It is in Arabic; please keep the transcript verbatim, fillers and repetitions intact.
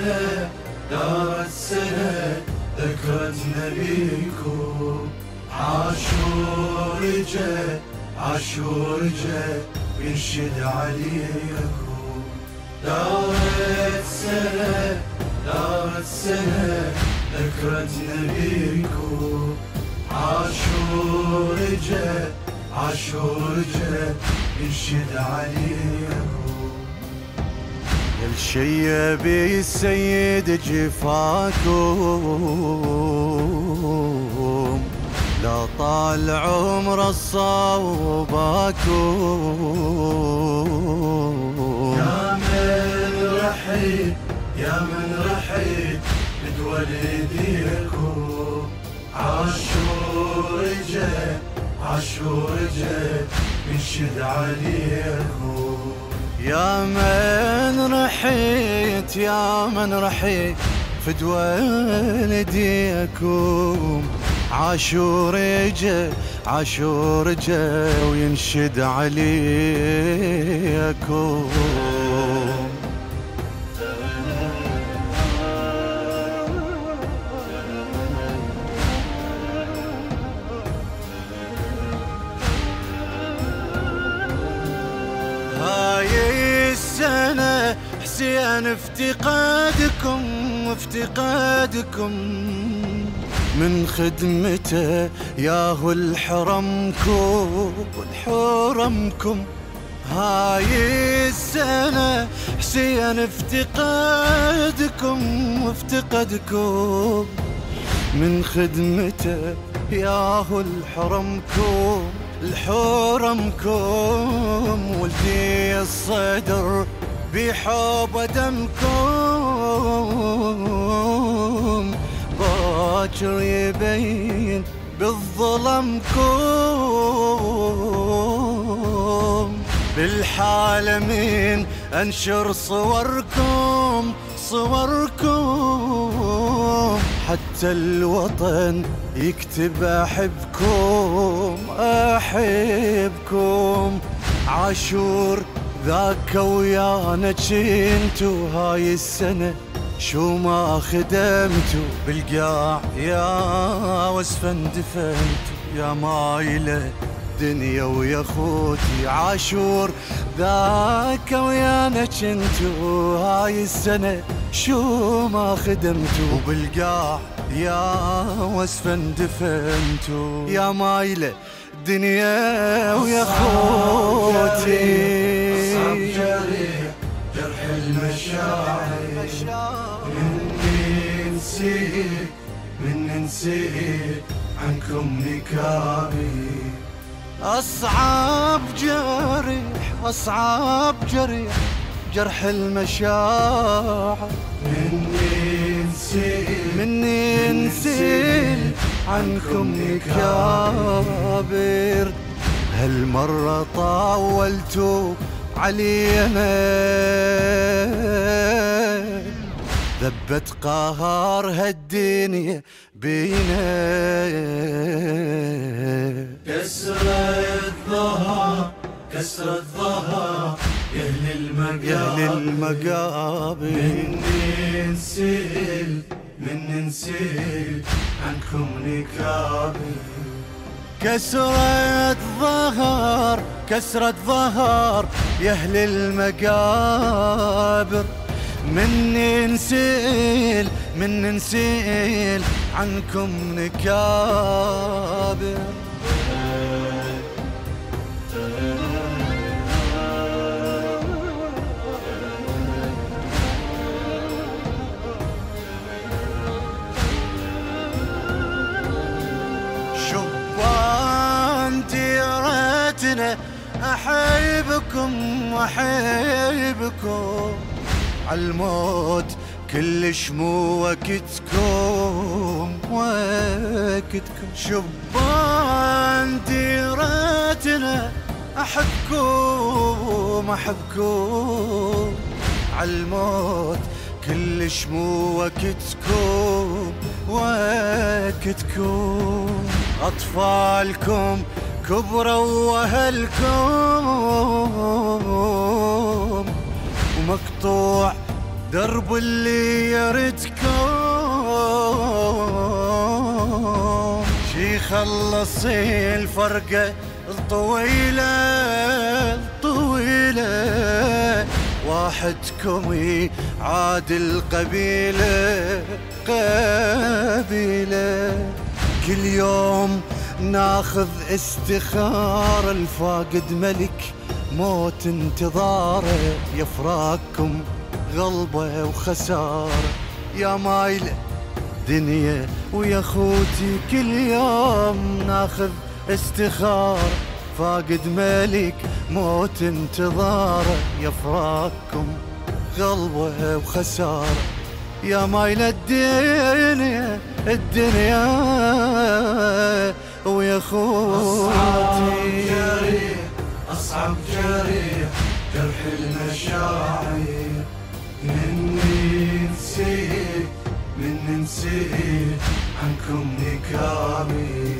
السنة دارت سنة ذكرت نبيكم. عاشور جاء عاشور جاء ينشد عليكم. دارت سنة دارت سنة ذكرت نبيكم. عاشور جاء عاشور جاء ينشد عليكم. يا الشيبي السيد جفاكم، لا طال عمر الصوباكم. يا من رحيل يا من رحيل بدول ايديكم. عاشور جاء عاشور جاء ينشد عليكم. يا من رحيت يا من رحيت فدوى لديكم. عاشور جاء عاشور جاء وينشد عليكم. هاي السنة حسين افتقادكم افتقادكم من خدمته ياهو الحرمكم الحرمكم. هاي السنة حسين افتقادكم افتقادكم من خدمته ياهو الحرمكم الحرمكم. ولدي الصدر بحب دمكم باكر يبين بالظلمكم. بالحالمين انشر صوركم صوركم. حتى الوطن يكتب احبكم احبكم. عاشور ذاك ويانا جنتو هاي السنة شو ما خدمتو. بالقاع يا وسفا دفنتو يا مايلة دنيا ويا خوتي. عاشور ذاك ويانا جنتو هاي السنة شو ما خدمتو. وبالقاع يا وسفا دفنتو يا مايلة دنيا ويا خوتي. أصعب جريح جرح المشاعر مني نسيت مني نسيت عنكم نكابي. أصعب جريح أصعب جريح جرح المشاعر مني نسيت مني نسيت عنكم نكابر. هالمرة طاولتوا علينا ذبت قهر هالدنيا بينا. كسرت ظهر كسرت ظهر يا أهل المقابر. مني نسيل مني نسيل عنكم نكابر. كسرت ظهر كسرت ظهر يا أهل المقابر. مني نسيل مني نسيل عنكم نكابر. شبان ديرتنا أحبكم أحبكم. عالموت كلش مو وقتكم وقتكم. شبان ديرتنا أحبكم أحبكم. عالموت كلش مو وقتكم وقتكم. أطفالكم كبروا وأهلكم ومقطوع درب اللي يردكم شي خلص الفرقة الطويلة الطويلة، واحدكم يعادل قبيلة قبيلة. كل يوم ناخذ استخارة، الفاقد ملك موت انتظاره، يفراقكم غلبة وخسارة يا مايلة دنيا ويا خوتي. كل يوم ناخذ استخارة، فاقد ملك موت انتظاره، يفراقكم غلبة وخسارة يا مايلة الدنيا الدنيا ويا خوتي. أصعب جريح جرح المشاعر، مني نسيت مني نسيت عنكم نكامي.